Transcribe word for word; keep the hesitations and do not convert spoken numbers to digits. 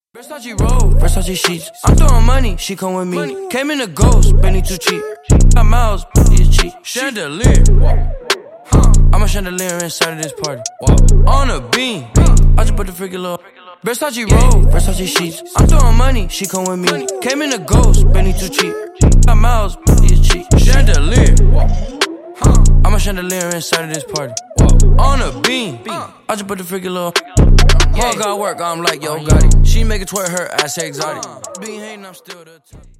Versace roll, Versace sheets. I'm throwing money, she come with me. Came in a ghost, Benny too cheap. Got miles, is cheap. Chandelier, huh. I'm a chandelier inside of this party. On a beam, I just put the freaking little. Versace roll, Versace sheets. I'm throwing money, she come with me. Came in a ghost, Benny too cheap. Got miles, is cheap. Chandelier, huh. I'm a chandelier inside of this party. On a beam, I just put the freaking little. Walk out work, I'm like, yo, got it. She make it twerk her ass exotic. Being hating, I'm still the top.